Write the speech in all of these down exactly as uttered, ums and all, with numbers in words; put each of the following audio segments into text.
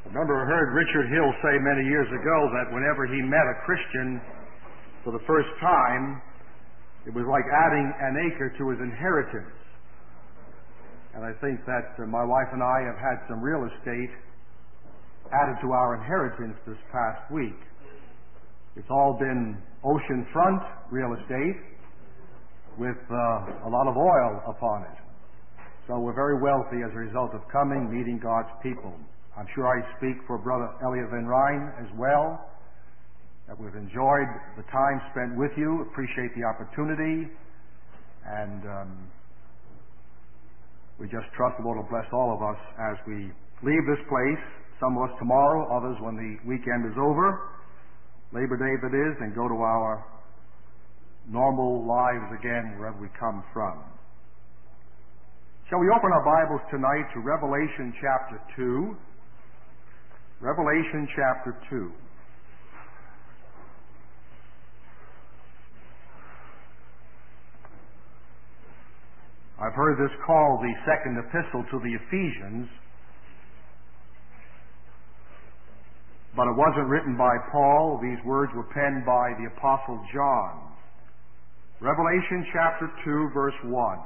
I remember I heard Richard Hill say many years ago that whenever he met a Christian for the first time, it was like adding an acre to his inheritance. And I think that uh, my wife and I have had some real estate added to our inheritance this past week. It's all been oceanfront real estate with uh, a lot of oil upon it. So we're very wealthy as a result of coming, meeting God's people. I'm sure I speak for Brother Elliot Van Ryn as well, that we've enjoyed the time spent with you, appreciate the opportunity, and um, we just trust the Lord will bless all of us as we leave this place, some of us tomorrow, others when the weekend is over, Labor Day that is, and go to our normal lives again wherever we come from. Shall we open our Bibles tonight to Revelation chapter two? Revelation chapter two. I've heard this called the second epistle to the Ephesians, but it wasn't written by Paul. These words were penned by the Apostle John. Revelation chapter two, verse one.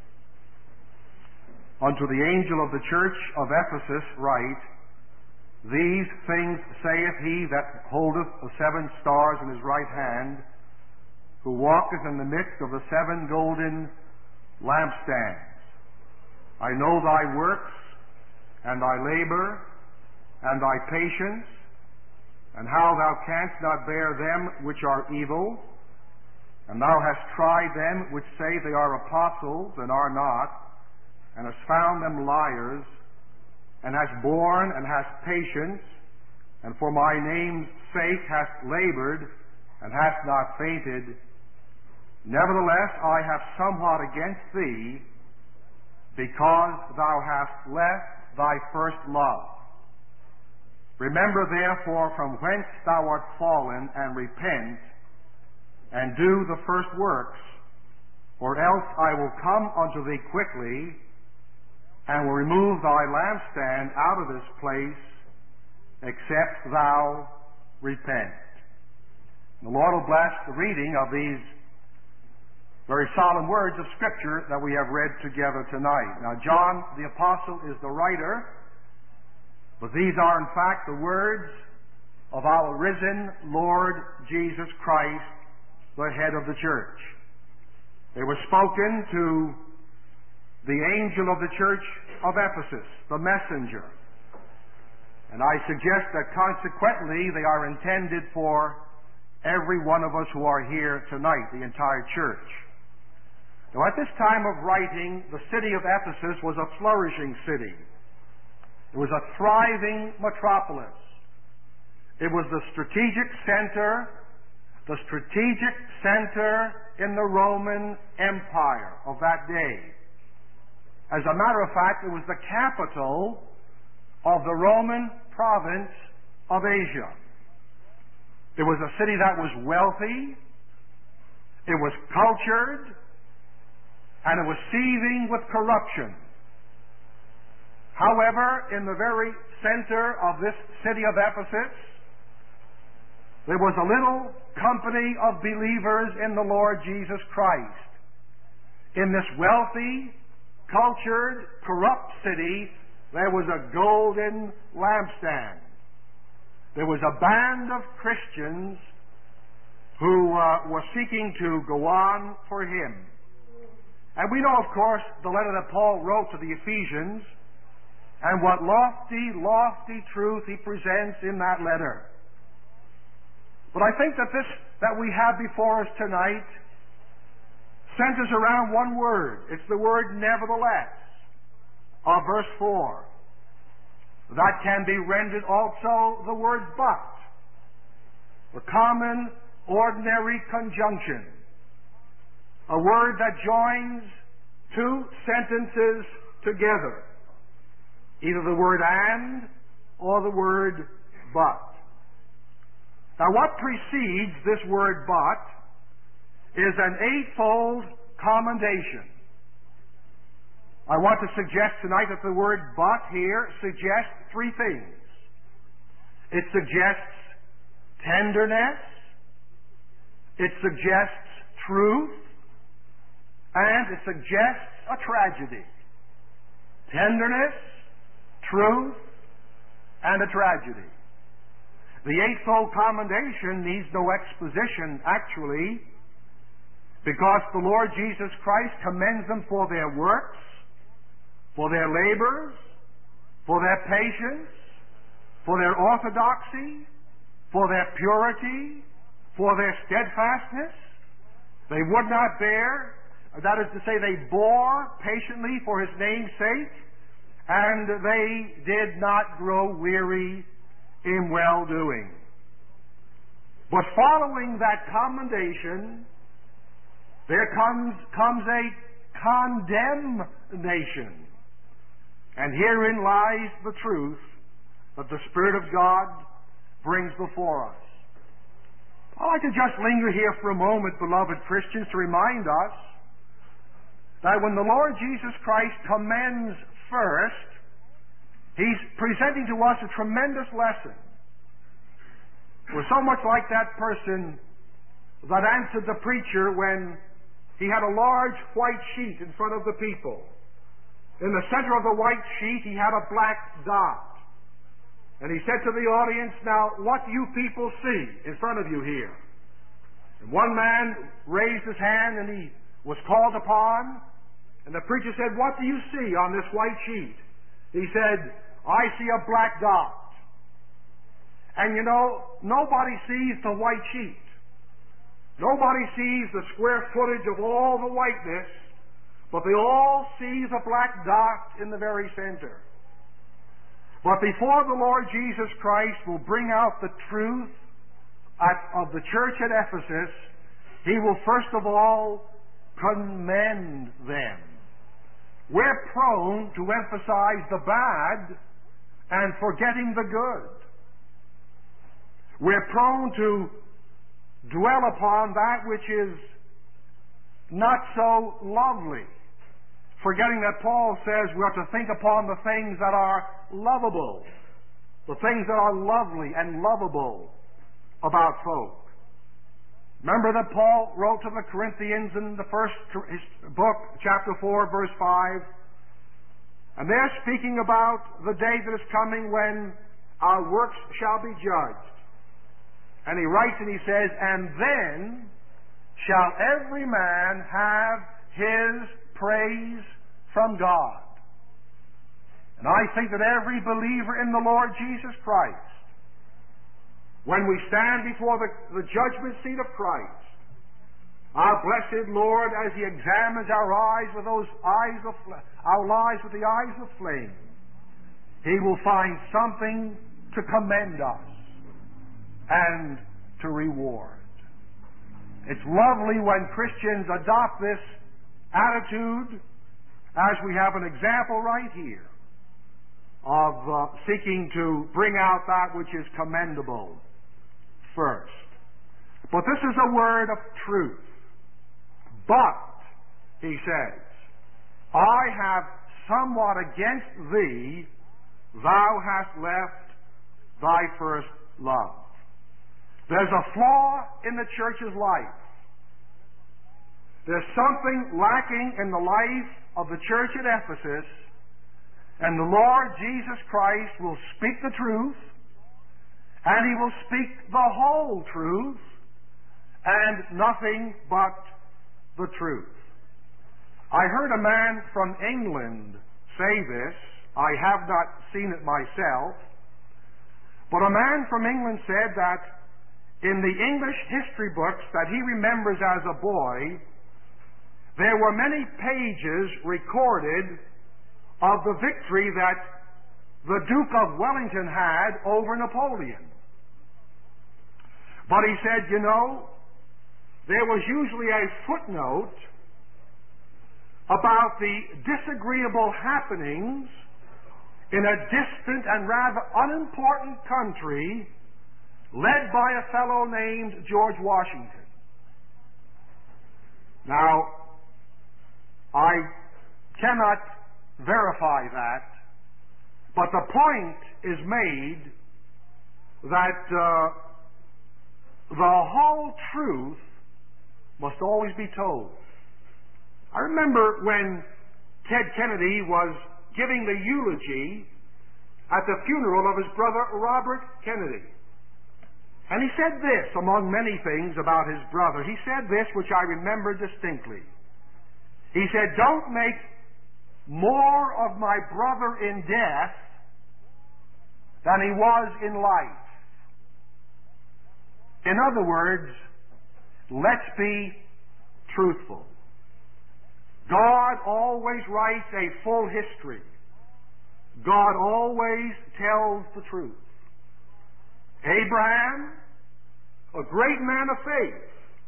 Unto the angel of the church of Ephesus write, These things saith he that holdeth the seven stars in his right hand, who walketh in the midst of the seven golden lampstands. I know thy works, and thy labor, and thy patience, and how thou canst not bear them which are evil, and thou hast tried them which say they are apostles, and are not, and hast found them liars, and hast borne and hast patience, and for my name's sake hast labored, and hast not fainted. Nevertheless, I have somewhat against thee, because thou hast left thy first love. Remember therefore from whence thou art fallen, and repent, and do the first works, or else I will come unto thee quickly, and will remove thy lampstand out of this place, except thou repent. The Lord will bless the reading of these very solemn words of Scripture that we have read together tonight. Now, John the Apostle is the writer, but these are in fact the words of our risen Lord Jesus Christ, the head of the church. They were spoken to the angel of the church of Ephesus, the messenger. And I suggest that consequently they are intended for every one of us who are here tonight, the entire church. Now at this time of writing, the city of Ephesus was a flourishing city. It was a thriving metropolis. It was the strategic center, the strategic center in the Roman Empire of that day. As a matter of fact, it was the capital of the Roman province of Asia. It was a city that was wealthy, it was cultured, and it was seething with corruption. However, in the very center of this city of Ephesus, there was a little company of believers in the Lord Jesus Christ. In this wealthy, cultured, corrupt city, there was a golden lampstand. There was a band of Christians who uh, were seeking to go on for Him. And we know, of course, the letter that Paul wrote to the Ephesians, and what lofty, lofty truth he presents in that letter. But I think that this that we have before us tonight centers around one word. It's the word nevertheless of verse four. That can be rendered also the word but. The common, ordinary conjunction. A word that joins two sentences together. Either the word and or the word but. Now what precedes this word but is an eightfold commendation. I want to suggest tonight that the word but here suggests three things. It suggests tenderness. It suggests truth. And it suggests a tragedy. Tenderness, truth, and a tragedy. The eightfold commendation needs no exposition, actually, because the Lord Jesus Christ commends them for their works, for their labors, for their patience, for their orthodoxy, for their purity, for their steadfastness. They would not bear, that is to say, they bore patiently for His name's sake, and they did not grow weary in well-doing. But following that commendation, there comes, comes a condemnation. And herein lies the truth that the Spirit of God brings before us. I'd like to just linger here for a moment, beloved Christians, to remind us that when the Lord Jesus Christ commends first, He's presenting to us a tremendous lesson. We're so much like that person that answered the preacher when he had a large white sheet in front of the people. In the center of the white sheet, he had a black dot. And he said to the audience, "Now, what do you people see in front of you here?" And one man raised his hand and he was called upon. And the preacher said, "What do you see on this white sheet?" He said, "I see a black dot." And you know, nobody sees the white sheet. Nobody sees the square footage of all the whiteness, but they all see the black dot in the very center. But before the Lord Jesus Christ will bring out the truth at, of the church at Ephesus, He will first of all commend them. We're prone to emphasize the bad and forgetting the good. We're prone to dwell upon that which is not so lovely, forgetting that Paul says we are to think upon the things that are lovable, the things that are lovely and lovable about folk. Remember that Paul wrote to the Corinthians in the first book, chapter four, verse five, and they're speaking about the day that is coming when our works shall be judged. And he writes and he says, "And then shall every man have his praise from God." And I think that every believer in the Lord Jesus Christ, when we stand before the, the judgment seat of Christ, our blessed Lord, as He examines our eyes with those eyes of our lives with the eyes of flame, He will find something to commend us and to reward. It's lovely when Christians adopt this attitude, as we have an example right here of uh, seeking to bring out that which is commendable first. But this is a word of truth. But, he says, I have somewhat against thee, thou hast left thy first love. There's a flaw in the church's life. There's something lacking in the life of the church at Ephesus, and the Lord Jesus Christ will speak the truth, and He will speak the whole truth, and nothing but the truth. I heard a man from England say this. I have not seen it myself, but a man from England said that in the English history books that he remembers as a boy, there were many pages recorded of the victory that the Duke of Wellington had over Napoleon. But he said, you know, there was usually a footnote about the disagreeable happenings in a distant and rather unimportant country led by a fellow named George Washington. Now, I cannot verify that, but the point is made that uh, the whole truth must always be told. I remember when Ted Kennedy was giving the eulogy at the funeral of his brother Robert Kennedy. And he said this, among many things about his brother. He said this, which I remember distinctly. He said, "Don't make more of my brother in death than he was in life." In other words, let's be truthful. God always writes a full history. God always tells the truth. Abraham, a great man of faith.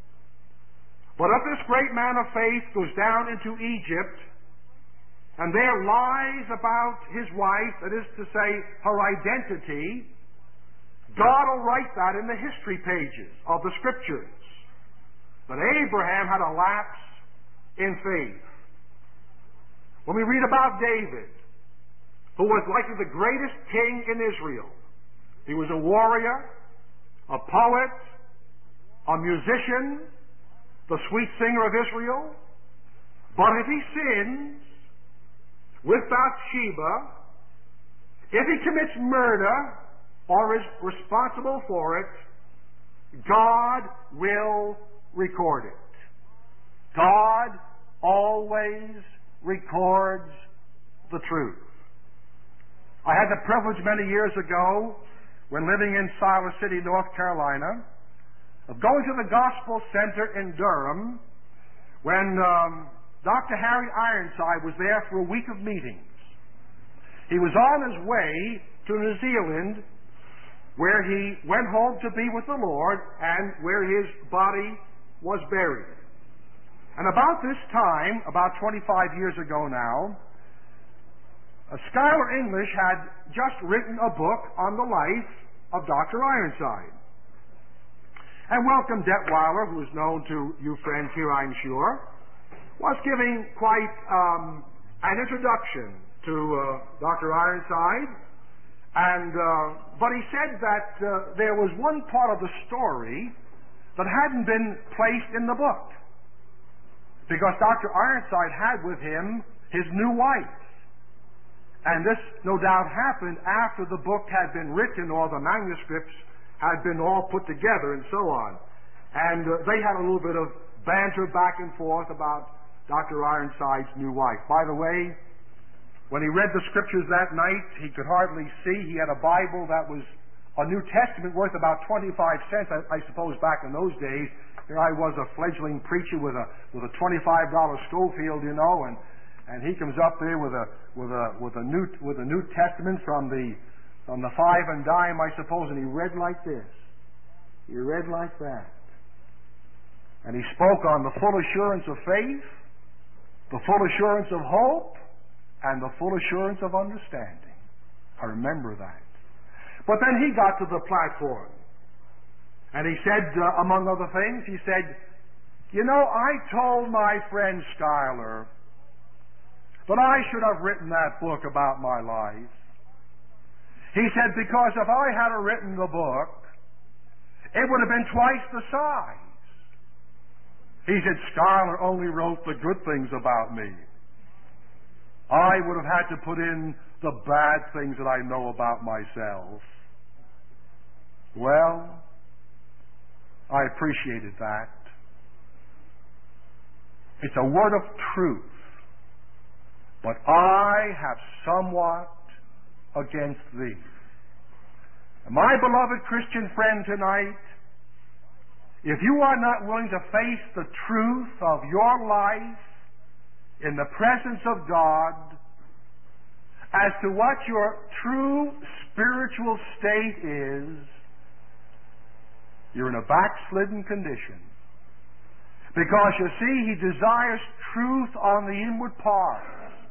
But if this great man of faith goes down into Egypt, and there lies about his wife, that is to say, her identity, God will write that in the history pages of the Scriptures. But Abraham had a lapse in faith. When we read about David, who was likely the greatest king in Israel, he was a warrior, a poet, a musician, the sweet singer of Israel. But if he sins with Bathsheba, if he commits murder or is responsible for it, God will record it. God always records the truth. I had the privilege many years ago, when living in Siler City, North Carolina, of going to the Gospel Center in Durham when um, Doctor Harry Ironside was there for a week of meetings. He was on his way to New Zealand, where he went home to be with the Lord and where his body was buried. And about this time, about twenty-five years ago now, uh, Schuyler English had just written a book on the life of Doctor Ironside. And Welcome Detweiler, who is known to you friends here, I'm sure, was giving quite um, an introduction to uh, Doctor Ironside. And uh, but he said that uh, there was one part of the story that hadn't been placed in the book, because Doctor Ironside had with him his new wife. And this, no doubt, happened after the book had been written or the manuscripts had been all put together and so on. And uh, they had a little bit of banter back and forth about Doctor Ironside's new wife. By the way, when he read the Scriptures that night, he could hardly see. He had a Bible that was a New Testament worth about twenty-five cents, I, I suppose, back in those days. Here I was, a fledgling preacher with a with a twenty-five dollar Schofield, you know, and and he comes up there with a with a with a new with a New Testament from the from the five and dime, I suppose, and he read like this. He read like that. And he spoke on the full assurance of faith, the full assurance of hope, and the full assurance of understanding. I remember that. But then he got to the platform. And he said, uh, among other things, he said, "You know, I told my friend Schuyler that I should have written that book about my life. He said, because if I had written the book, it would have been twice the size. He said, Schuyler only wrote the good things about me. I would have had to put in the bad things that I know about myself." Well, I appreciated that. It's a word of truth. But I have somewhat against thee. My beloved Christian friend tonight, if you are not willing to face the truth of your life in the presence of God as to what your true spiritual state is, you're in a backslidden condition. Because you see, He desires truth on the inward parts.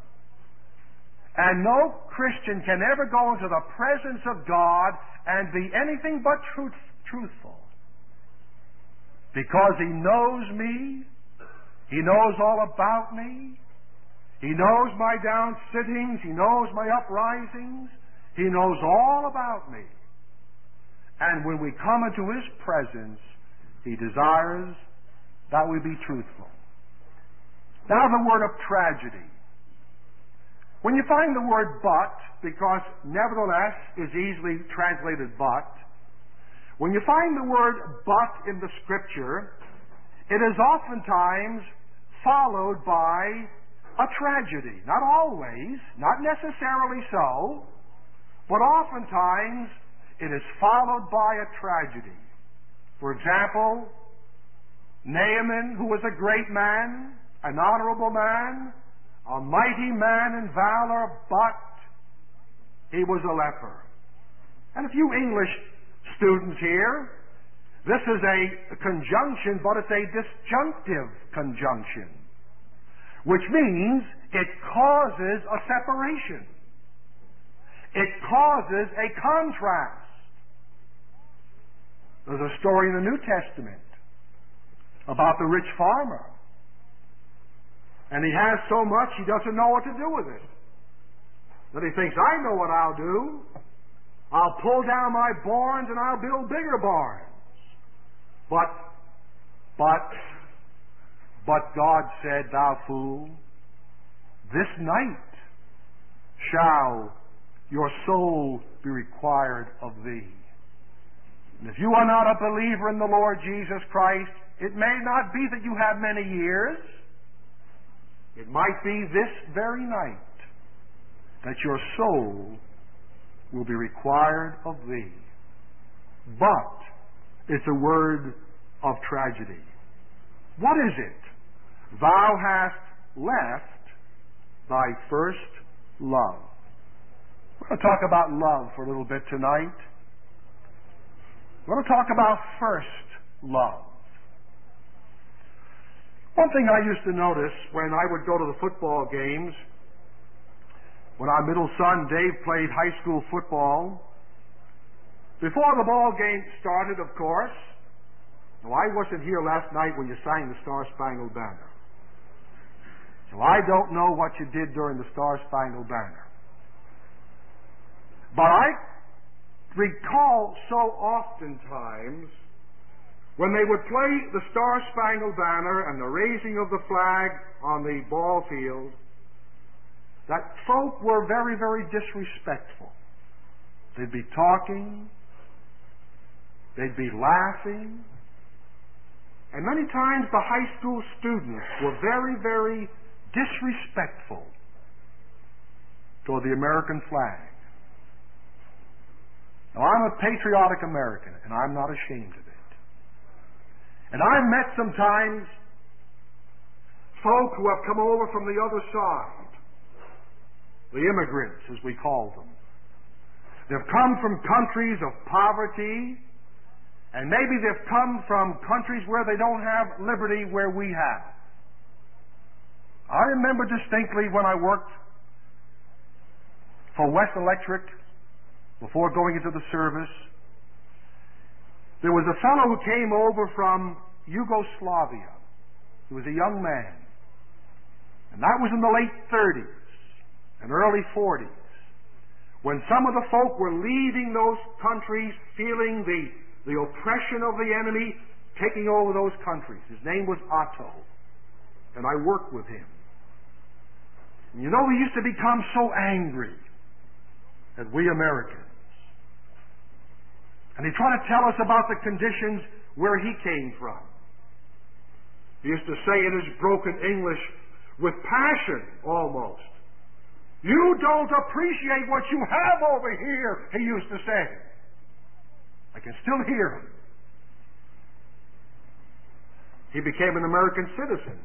And no Christian can ever go into the presence of God and be anything but truth, truthful. Because He knows me. He knows all about me. He knows my down sittings. He knows my uprisings. He knows all about me. And when we come into His presence, He desires that we be truthful. Now the word of tragedy. When you find the word but, because nevertheless is easily translated but, when you find the word but in the Scripture, it is oftentimes followed by a tragedy. Not always, not necessarily so, but oftentimes it is followed by a tragedy. For example, Naaman, who was a great man, an honorable man, a mighty man in valor, but he was a leper. And a few English students here, this is a conjunction, but it's a disjunctive conjunction, which means it causes a separation. It causes a contrast. There's a story in the New Testament about the rich farmer. And he has so much he doesn't know what to do with it. Then he thinks, I know what I'll do. I'll pull down my barns and I'll build bigger barns. But, but, but God said, thou fool, this night shall your soul be required of thee. And if you are not a believer in the Lord Jesus Christ, it may not be that you have many years. It might be this very night that your soul will be required of thee. But it's a word of tragedy. What is it? Thou hast left thy first love. We're going to talk about love for a little bit tonight. We're going to talk about first love. One thing I used to notice when I would go to the football games, when our middle son Dave played high school football, before the ball game started, of course, now I wasn't here last night when you sang the Star Spangled Banner, so I don't know what you did during the Star Spangled Banner. But I recall so oftentimes when they would play the Star Spangled Banner and the raising of the flag on the ball field, that folk were very, very disrespectful. They'd be talking, they'd be laughing, and many times the high school students were very, very disrespectful toward the American flag. Now, I'm a patriotic American, and I'm not ashamed of it. And I've met sometimes folk who have come over from the other side, the immigrants, as we call them. They've come from countries of poverty, and maybe they've come from countries where they don't have liberty where we have. I remember distinctly when I worked for West Electric, before going into the service, there was a fellow who came over from Yugoslavia. He was a young man. And that was in the late thirties and early forties, when some of the folk were leaving those countries feeling the, the oppression of the enemy taking over those countries. His name was Otto, and I worked with him. And you know, we used to become so angry at we Americans. And he tried to tell us about the conditions where he came from. He used to say in his broken English, with passion almost, "You don't appreciate what you have over here," he used to say. I can still hear him. He became an American citizen.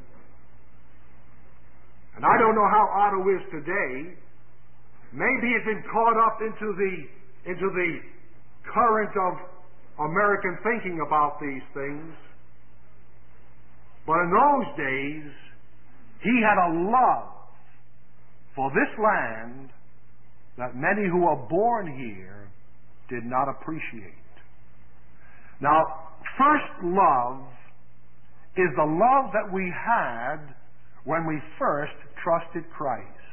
And I don't know how Otto is today. Maybe he's been caught up into the into the current of American thinking about these things. But in those days, he had a love for this land that many who are born here did not appreciate. Now, first love is the love that we had when we first trusted Christ.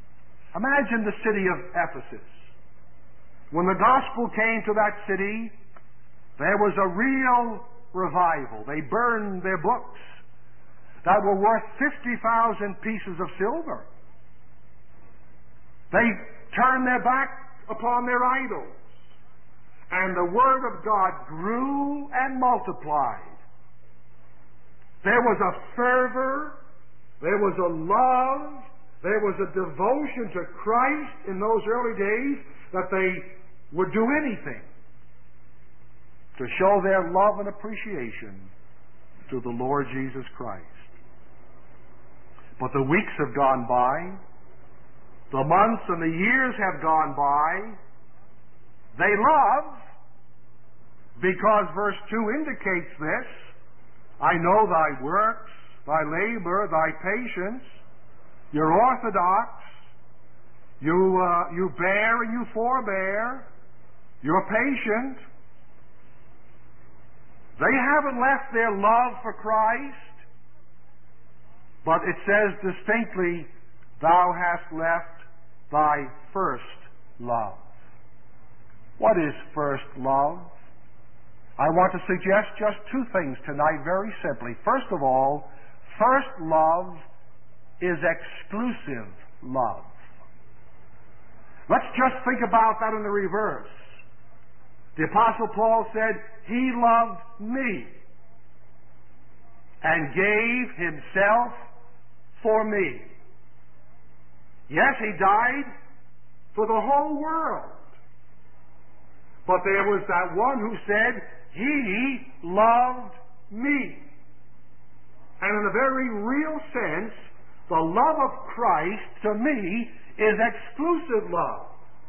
Imagine the city of Ephesus. When the gospel came to that city, There was a real revival. They burned their books that were worth fifty thousand pieces of silver. They turned their back upon their idols. And the Word of God grew and multiplied. There was a fervor, there was a love, there was a devotion to Christ in those early days that they would do anything to show their love and appreciation to the Lord Jesus Christ. But the weeks have gone by, the months and the years have gone by. They love, because verse two indicates this, I know thy works, thy labor, thy patience, you're orthodox, you, uh, you bear and you forbear, you're patient. They haven't left their love for Christ, but it says distinctly, thou hast left thy first love. What is first love? I want to suggest just two things tonight very simply. First of all, first love is exclusive love. Let's just think about that in the reverse. The Apostle Paul said, he loved me and gave himself for me. Yes, he died for the whole world. But there was that one who said, he loved me. And in a very real sense, the love of Christ to me is exclusive love.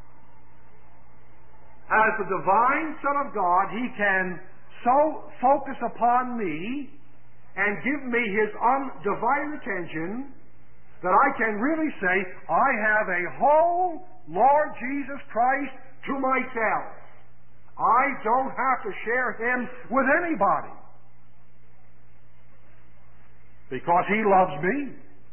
As the divine Son of God, he can so focus upon me and give me his undivided attention that I can really say, I have a whole Lord Jesus Christ to myself. I don't have to share him with anybody, because he loves me.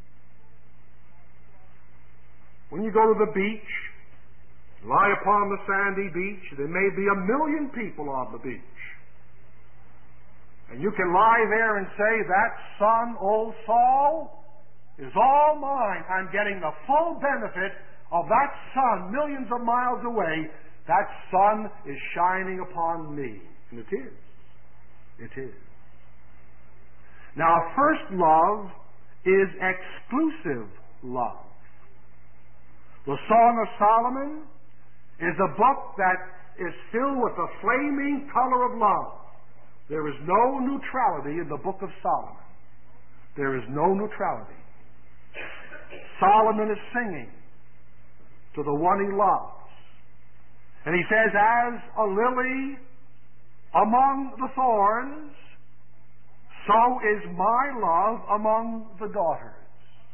When you go to the beach, lie upon the sandy beach, there may be a million people on the beach. And you can lie there and say, that sun, old Saul, is all mine. I'm getting the full benefit of that sun millions of miles away. That sun is shining upon me. And it is. It is. Now, first love is exclusive love. The Song of Solomon is a book that is filled with the flaming color of love. There is no neutrality in the book of Solomon. There is no neutrality. Solomon is singing to the one he loves. And he says, as a lily among the thorns, so is my love among the daughters.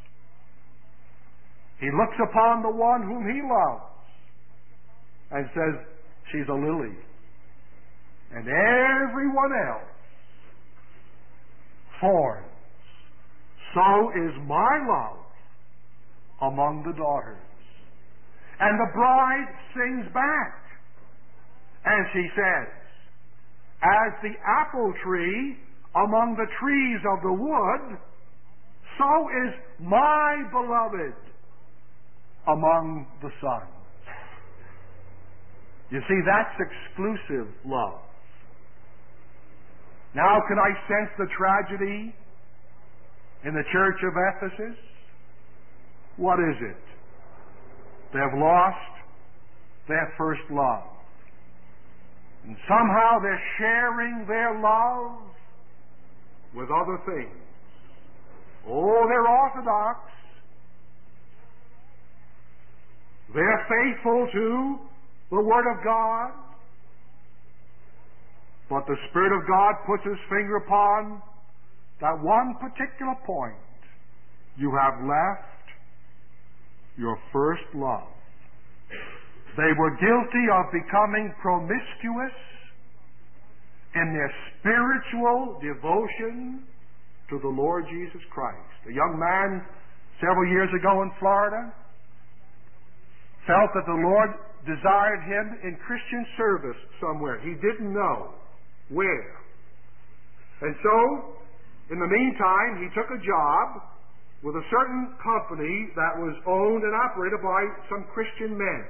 He looks upon the one whom he loves and says, she's a lily. And everyone else, thorns. So is my love among the daughters. And the bride sings back. And she says, as the apple tree among the trees of the wood, so is my beloved among the sons. You see, that's exclusive love. Now, can I sense the tragedy in the church of Ephesus? What is it? They've lost their first love. And somehow they're sharing their love with other things. Oh, they're orthodox. They're faithful to the Word of God. But the Spirit of God puts His finger upon that one particular point. You have left your first love. They were guilty of becoming promiscuous in their spiritual devotion to the Lord Jesus Christ. A young man several years ago in Florida felt that the Lord desired him in Christian service somewhere. He didn't know. where. And so, in the meantime, he took a job with a certain company that was owned and operated by some Christian men.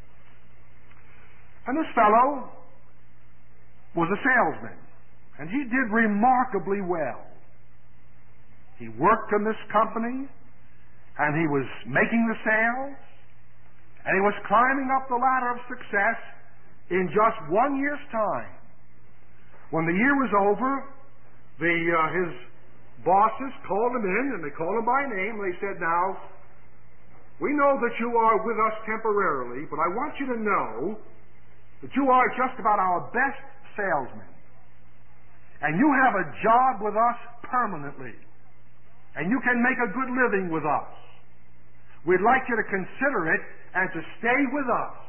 And this fellow was a salesman, and he did remarkably well. He worked in this company, and he was making the sales, and he was climbing up the ladder of success in just one year's time. When the year was over, the uh, his bosses called him in, and they called him by name. They said, "Now, we know that you are with us temporarily, but I want you to know that you are just about our best salesman. And you have a job with us permanently. And you can make a good living with us. We'd like you to consider it and to stay with us."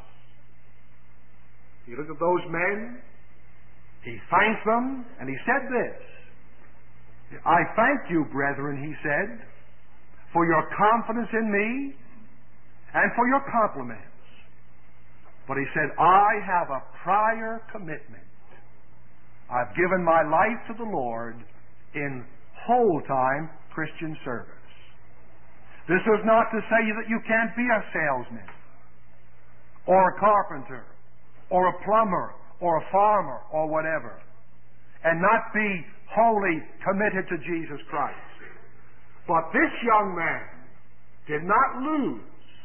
He looked at those men, he thanked them, and he said this, "I thank you, brethren," he said, "for your confidence in me and for your compliments. But," he said, "I have a prior commitment. I've given my life to the Lord in whole-time Christian service." This is not to say that you can't be a salesman, or a carpenter, or a plumber, or a farmer, or whatever, and not be wholly committed to Jesus Christ. But this young man did not lose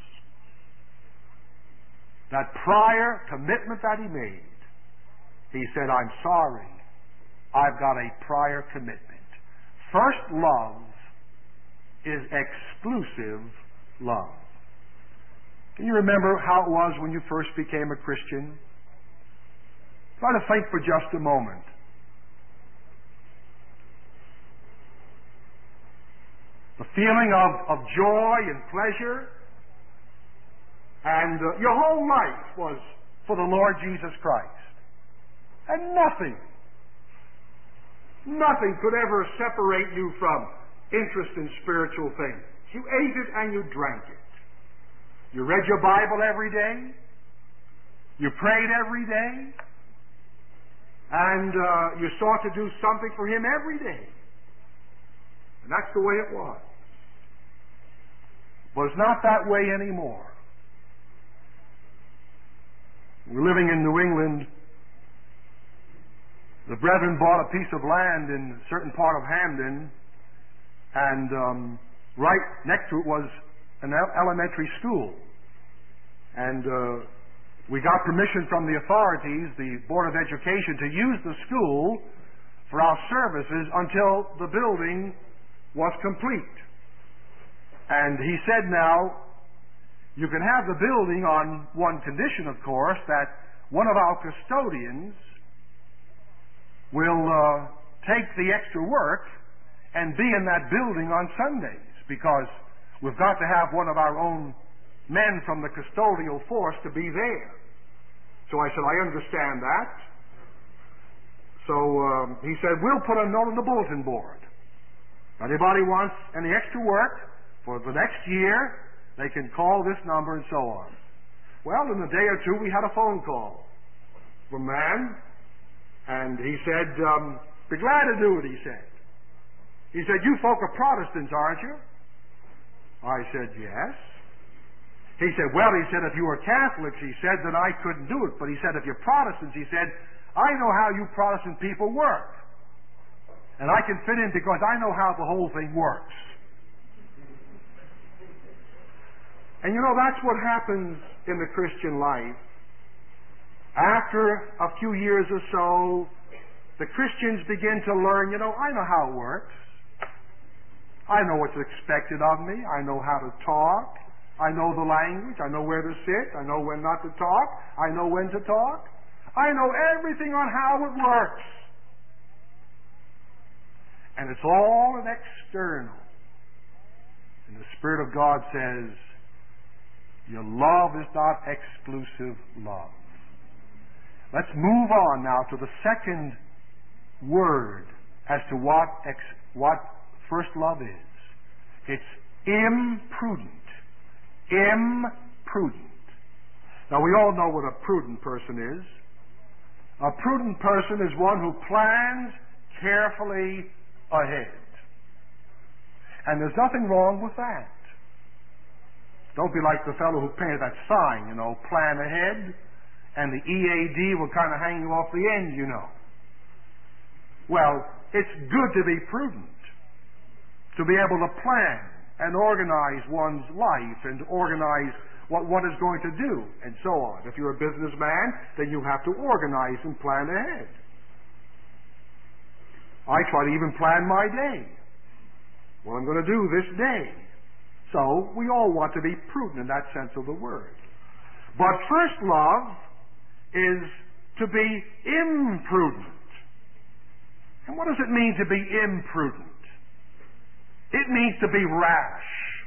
that prior commitment that he made. He said, "I'm sorry, I've got a prior commitment." First love is exclusive love. Can you remember how it was when you first became a Christian? Try to think for just a moment. The feeling of, of joy and pleasure, and uh, your whole life was for the Lord Jesus Christ. And nothing, nothing could ever separate you from interest in spiritual things. You ate it and you drank it. You read your Bible every day. You prayed every day. And uh, you sought to do something for Him every day. And that's the way it was. But it's not that way anymore. We're living in New England. The brethren bought a piece of land in a certain part of Hamden, and um, right next to it was an elementary school. And uh, we got permission from the authorities, the Board of Education, to use the school for our services until the building was complete. And he said, now, you can have the building on one condition, of course, that one of our custodians will uh, take the extra work and be in that building on Sundays, because we've got to have one of our own men from the custodial force to be there. So I said, I understand that. So um, he said, we'll put a note on the bulletin board. Anybody wants any extra work for the next year, they can call this number and so on. Well, in a day or two, we had a phone call from a man, and he said, um, be glad to do it, he said. He said, you folk are Protestants, aren't you? I said, yes. He said, well, he said, if you were Catholics, he said, then I couldn't do it. But he said, if you're Protestants, he said, I know how you Protestant people work. And I can fit in because I know how the whole thing works. And you know, that's what happens in the Christian life. After a few years or so, the Christians begin to learn, you know, I know how it works. I know what's expected of me. I know how to talk. I know the language. I know where to sit. I know when not to talk. I know when to talk. I know everything on how it works. And it's all an external. And the Spirit of God says, your love is not exclusive love. Let's move on now to the second word as to what ex, what first love is. It's imprudent. Imprudent. Now we all know what a prudent person is. A prudent person is one who plans carefully ahead. And there's nothing wrong with that. Don't be like the fellow who painted that sign, you know, plan ahead, and the E A D will kind of hang you off the end, you know. Well, it's good to be prudent, to be able to plan and organize one's life and to organize what one is going to do and so on. If you're a businessman, then you have to organize and plan ahead. I try to even plan my day, what I'm going to do this day. So we all want to be prudent in that sense of the word. But first love is to be imprudent. And what does it mean to be imprudent? It means to be rash.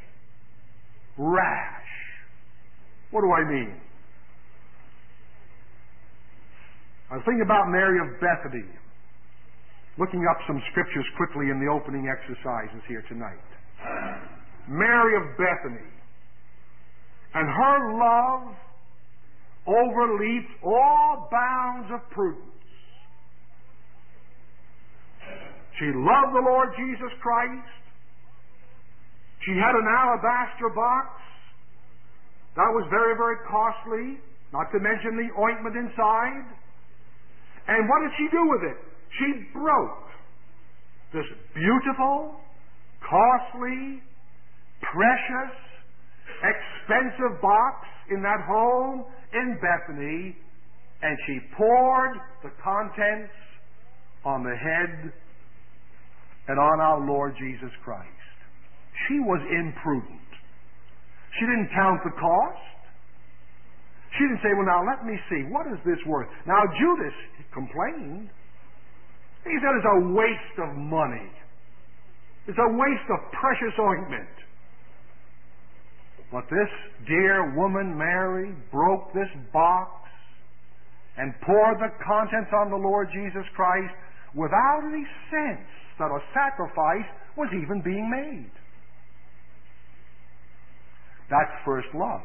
Rash. What do I mean? I was thinking about Mary of Bethany, looking up some scriptures quickly in the opening exercises here tonight. Mary of Bethany. And her love overleaped all bounds of prudence. She loved the Lord Jesus Christ. She had an alabaster box. That was very, very costly, not to mention the ointment inside. And what did she do with it? She broke this beautiful, costly, precious, expensive box in that home in Bethany, and she poured the contents on the head and on our Lord Jesus Christ. She was imprudent. She didn't count the cost. She didn't say, well, now let me see, what is this worth? Now Judas complained. He said it's a waste of money. It's a waste of precious ointment. But this dear woman, Mary, broke this box and poured the contents on the Lord Jesus Christ without any sense that a sacrifice was even being made. That's first love.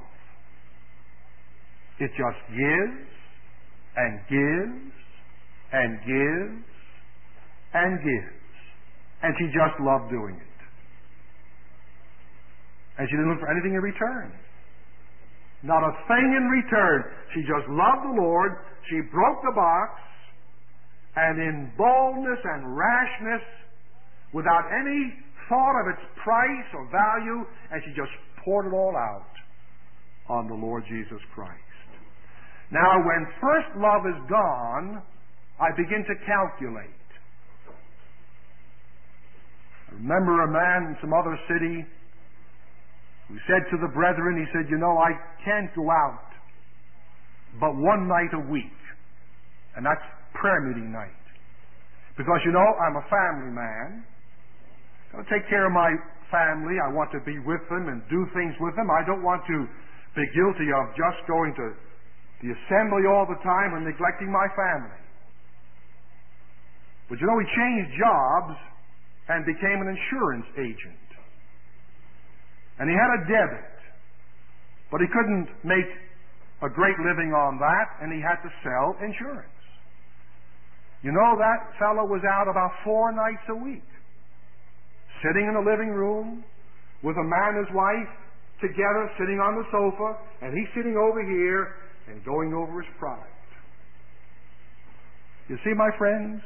It just gives and gives and gives and gives. And she just loved doing it. And she didn't look for anything in return. Not a thing in return. She just loved the Lord. She broke the box, and in boldness and rashness, without any thought of its price or value, and she just poured it all out on the Lord Jesus Christ. Now, when first love is gone, I begin to calculate. I remember a man in some other city who said to the brethren, he said, you know, I can't go out but one night a week, and that's prayer meeting night. Because, you know, I'm a family man. I'll take care of my family. I want to be with them and do things with them. I don't want to be guilty of just going to the assembly all the time and neglecting my family. But you know, he changed jobs and became an insurance agent. And he had a debit, but he couldn't make a great living on that, and he had to sell insurance. You know, that fellow was out about four nights a week, sitting in the living room with a man and his wife together, sitting on the sofa, and he's sitting over here and going over his product. You see, my friends?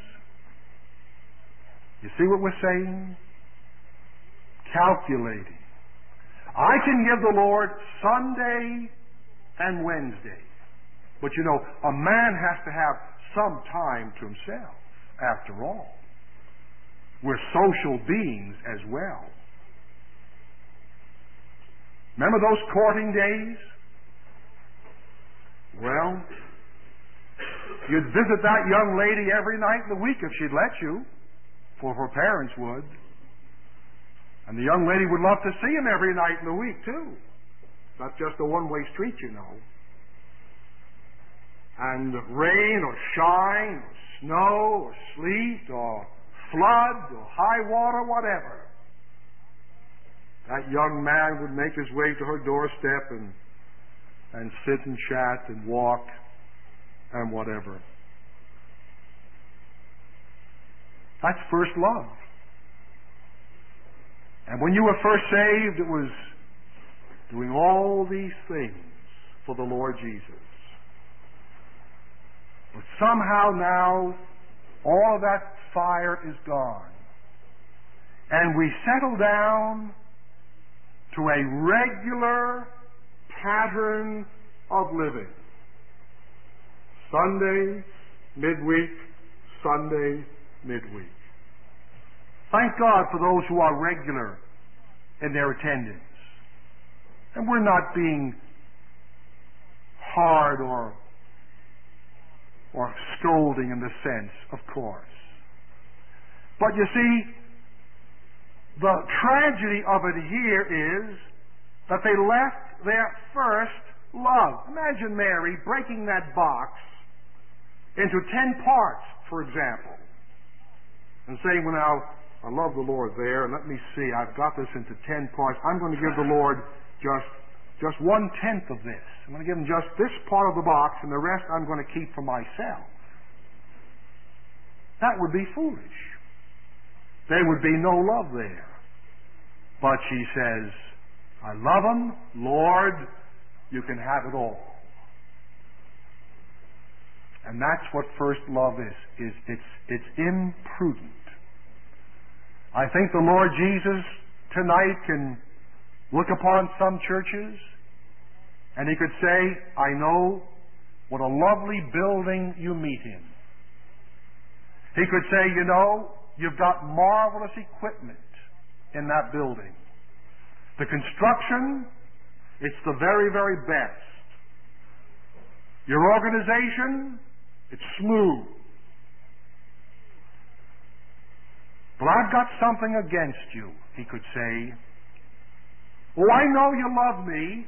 You see what we're saying? Calculating. I can give the Lord Sunday and Wednesday. But you know, a man has to have some time to himself, after all. We're social beings as well. Remember those courting days? Well, you'd visit that young lady every night in the week if she'd let you, for her parents would. And the young lady would love to see him every night in the week, too. It's not just a one-way street, you know. And rain or shine or snow or sleet or flood or high water, whatever, that young man would make his way to her doorstep and and sit and chat and walk and whatever. That's first love. And when you were first saved, it was doing all these things for the Lord Jesus. But somehow now, all of that fire is gone. And we settle down to a regular pattern of living. Sunday, midweek, Sunday, midweek. Thank God for those who are regular in their attendance. And we're not being hard or, or scolding in the sense, of course. But you see, the tragedy of it here is that they left their first love. Imagine Mary breaking that box into ten parts, for example, and saying, well, now, I love the Lord there, and let me see, I've got this into ten parts. I'm going to give the Lord just, just one-tenth of this. I'm going to give him just this part of the box, and the rest I'm going to keep for myself. That would be foolish. There would be no love there. But she says, I love him, Lord, you can have it all. And that's what first love is. is it's, it's imprudent. I think the Lord Jesus tonight can look upon some churches and he could say, I know what a lovely building you meet in. He could say, you know, you've got marvelous equipment in that building. The construction, it's the very, very best. Your organization, it's smooth. But I've got something against you, he could say. Oh, I know you love me,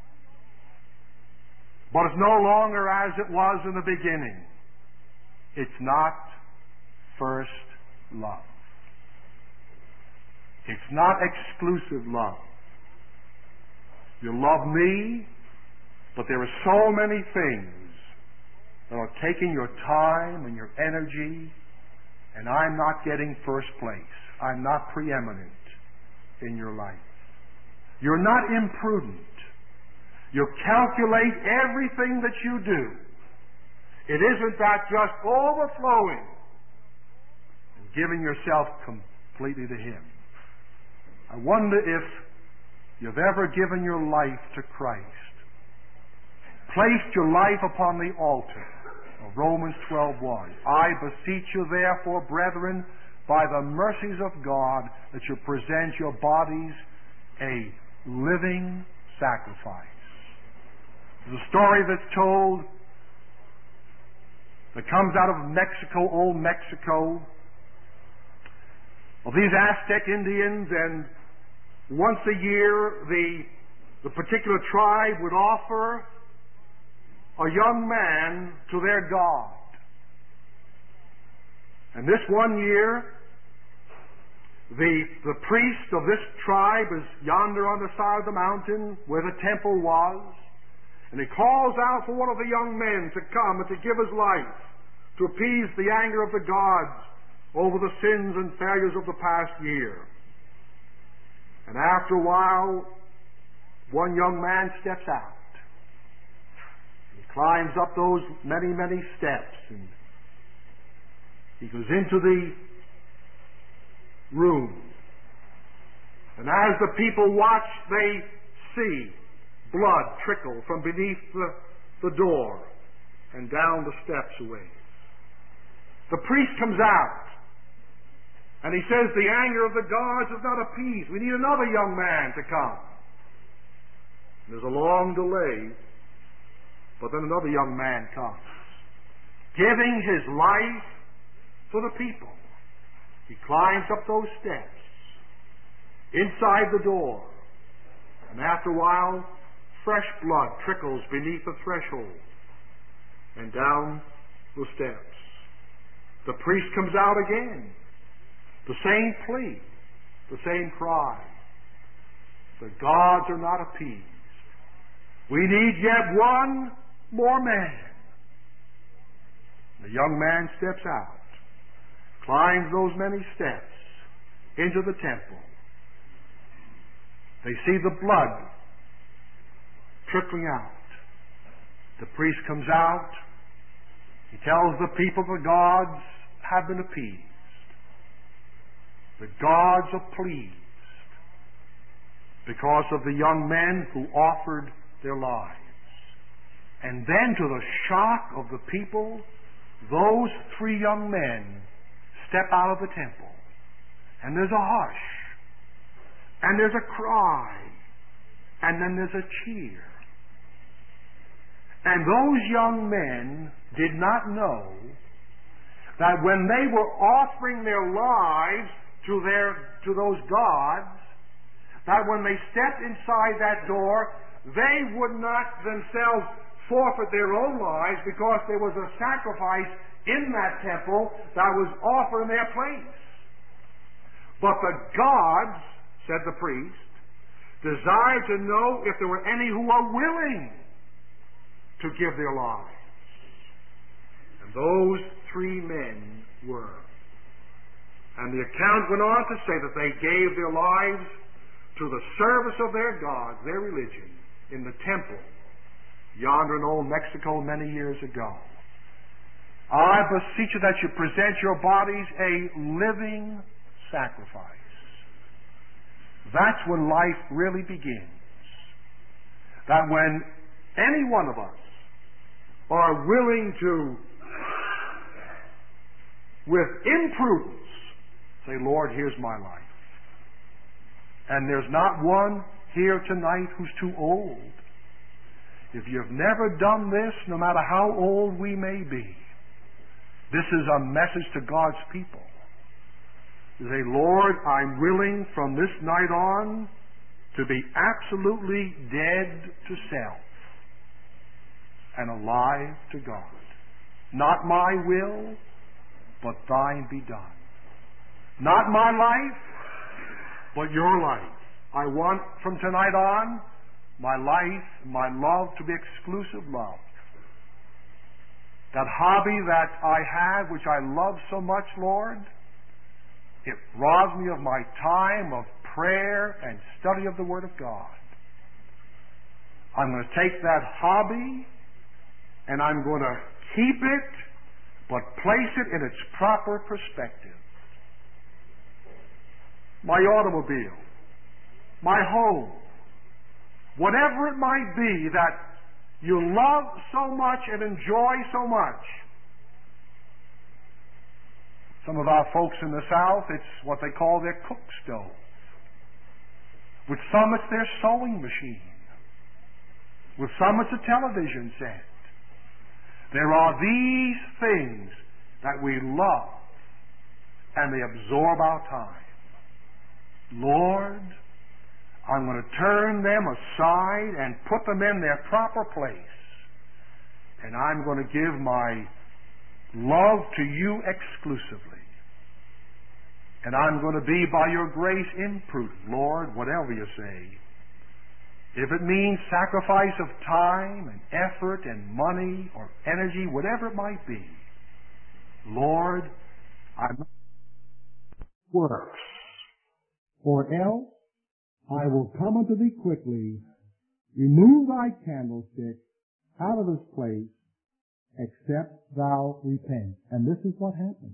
but it's no longer as it was in the beginning. It's not first love. It's not exclusive love. You love me, but there are so many things that are taking your time and your energy, and I'm not getting first place. I'm not preeminent in your life. You're not imprudent. You calculate everything that you do. It isn't that just overflowing and giving yourself completely to him. I wonder if you've ever given your life to Christ, placed your life upon the altar of Romans twelve one. I beseech you therefore, brethren, by the mercies of God, that you present your bodies a living sacrifice. There's a story that's told that comes out of Mexico, old Mexico, of these Aztec Indians, and once a year the, the particular tribe would offer a young man to their god. And this one year, the, the priest of this tribe is yonder on the side of the mountain where the temple was, and he calls out for one of the young men to come and to give his life to appease the anger of the gods over the sins and failures of the past year. And after a while, one young man steps out. He climbs up those many, many steps, and he goes into the room. And as the people watch, they see blood trickle from beneath the, the door and down the steps away. The priest comes out, and he says, the anger of the gods is not appeased. We need another young man to come. And there's a long delay, but then another young man comes, giving his life for the people. He climbs up those steps, inside the door, and after a while, fresh blood trickles beneath the threshold and down the steps. The priest comes out again. The same plea, the same cry. The gods are not appeased. We need yet one more man. The young man steps out, climbs those many steps into the temple. They see the blood trickling out. The priest comes out. He tells the people the gods have been appeased. The gods are pleased because of the young men who offered their lives. And then, to the shock of the people, those three young men step out of the temple. And there's a hush. And there's a cry. And then there's a cheer. And those young men did not know that when they were offering their lives to their to those gods, that when they stepped inside that door, they would not themselves forfeit their own lives, because there was a sacrifice in that temple that was offered in their place. But the gods, said the priest, desired to know if there were any who were willing to give their lives. And those three men were. And the account went on to say that they gave their lives to the service of their God, their religion, in the temple yonder in old Mexico many years ago. I beseech you that you present your bodies a living sacrifice. That's when life really begins. That when any one of us are willing to, with imprudence, say, Lord, here's my life. And there's not one here tonight who's too old. If you've never done this, no matter how old we may be, this is a message to God's people. You say, Lord, I'm willing from this night on to be absolutely dead to self and alive to God. Not my will, but thine be done. Not my life, but your life. I want from tonight on my life, my love to be exclusive love. That hobby that I have, which I love so much, Lord, it robs me of my time of prayer and study of the Word of God. I'm going to take that hobby and I'm going to keep it, but place it in its proper perspective. My automobile, my home, whatever it might be that you love so much and enjoy so much. Some of our folks in the South, it's what they call their cook stove. With some, it's their sewing machine. With some, it's a television set. There are these things that we love, and they absorb our time. Lord, I'm going to turn them aside and put them in their proper place. And I'm going to give my love to you exclusively. And I'm going to be, by your grace, imprudent, Lord, whatever you say. If it means sacrifice of time and effort and money or energy, whatever it might be, Lord, I'm works. Or else I will come unto thee quickly, remove thy candlestick out of its place, except thou repent. And this is what happened.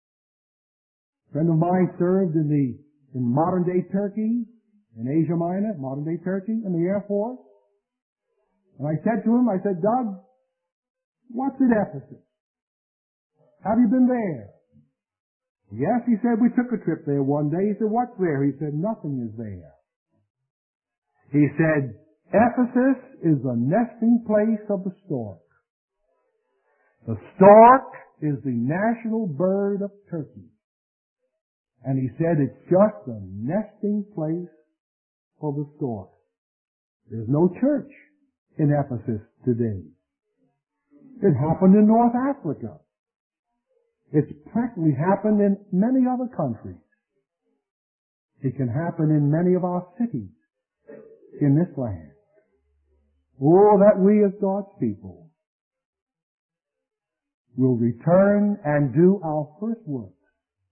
A friend of mine served in the in modern day Turkey, in Asia Minor, modern day Turkey, in the Air Force. And I said to him, I said, Doug, what's at Ephesus? Have you been there? Yes, he said, we took a trip there one day. He said, what's there? He said, nothing is there. He said, Ephesus is the nesting place of the stork. The stork is the national bird of Turkey. And he said it's just a nesting place for the stork. There's no church in Ephesus today. It happened in North Africa. It's practically happened in many other countries. It can happen in many of our cities in this land. Oh, that we as God's people will return and do our first work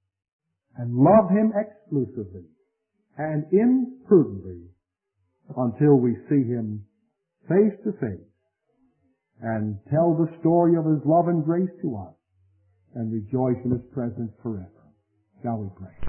and love Him exclusively and imprudently until we see Him face to face and tell the story of His love and grace to us and rejoice in His presence forever. Shall we pray?